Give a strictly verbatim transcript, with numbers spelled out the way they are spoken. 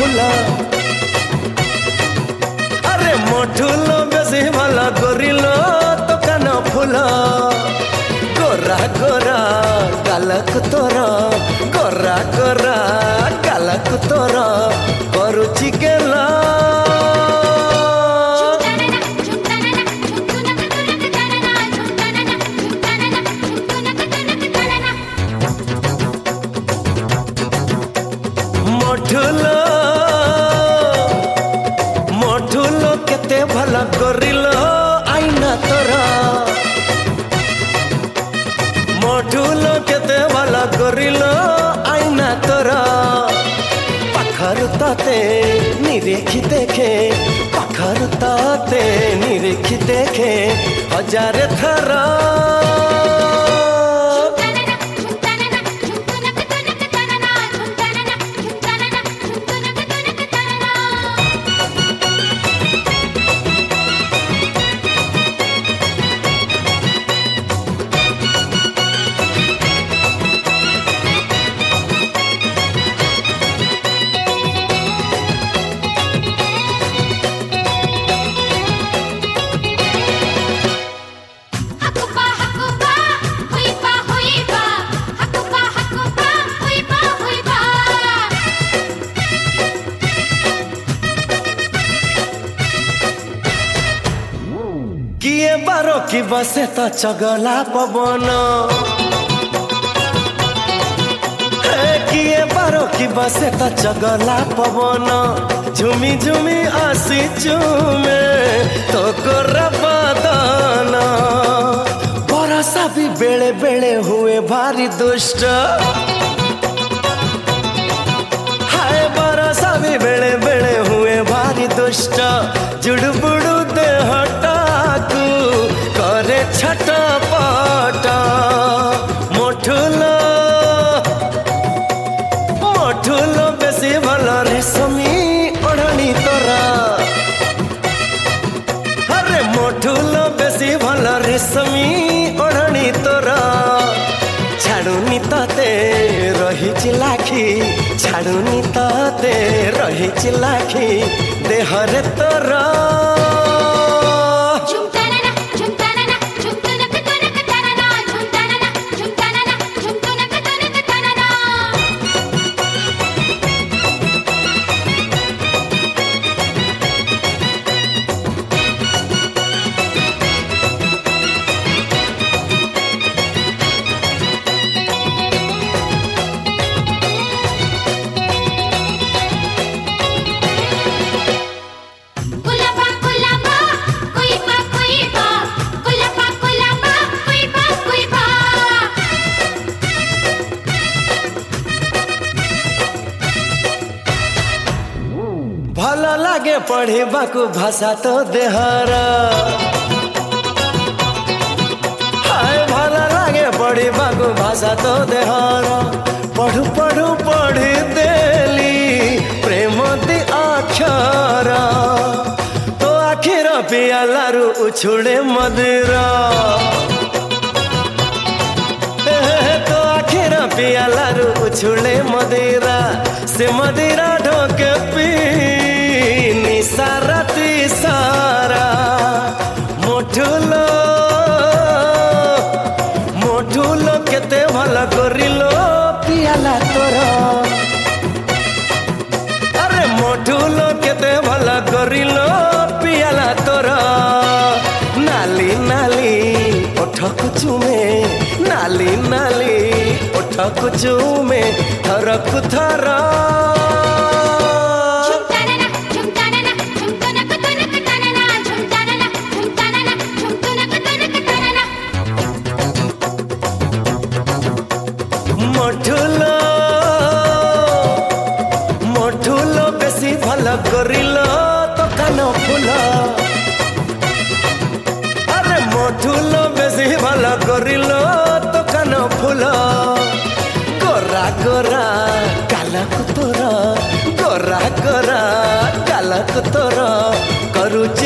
फूल अरे मोठुल बेसी भल गोरिल तो कान फूल गोरा गोरा गालक तोर गोरा गोरा गालक तोर करुची गेला मोठुल मोठुल केते भल गोरिल आईना तोर मोठुल केते भल गोरिल आईना तोर पाखर ताते निरेखी देखे पाखर ताते निरेखी देखे हजार थरा किए बारो की बसे तो चगला पवन किए बारो की बसे तो चगला पवन झुमी झुमी आसी चुमे तो गोरा बदन बरसा भी बेले बेले हुए भारी दुष्ट हाय बरसा भी बेले बेले हुए भारी दुष्ट जुड़बुड़ू देहटा करे छटपट मोठुल मोठुल बेसी भल रेशमी ओढ़नी तोरा अरे मोठुल बेसी भल रेशमी ओढ़नी तोरा छाड़ुनी ताते रही चिलाखी छाड़ुनी ताते रही चिलाखी देहरे तोरा भल लागे पढ़ेबाकू भाषा तो देहरा हाय भल लागे पढ़ेबाकू भाषा तो देहरा पढ़ू पढ़ू पढ़ी देली प्रेम दी अक्षर तो आखिर पियालारू उछुड़े मदिरा तो आखिर पियालारू उछुड़े मदिरा से मदिरा ढोके पी सारा ती सारा मोठुल मोठुल केते भल गोरिल पियाला तोर अरे मोठुल केते भल गोरिल पियाला तोर नाली नाली ओठकु चुमे नाली नाली ओठकु चुमे थरकु थरा मोठुल मोठुल बेसी भल गोरिल तो कान फूल अरे मोठुल बेसी भल गोरिल तो कान फूल गोरा गोरा गालक तोर गोरा गोरा गालक तोर करुची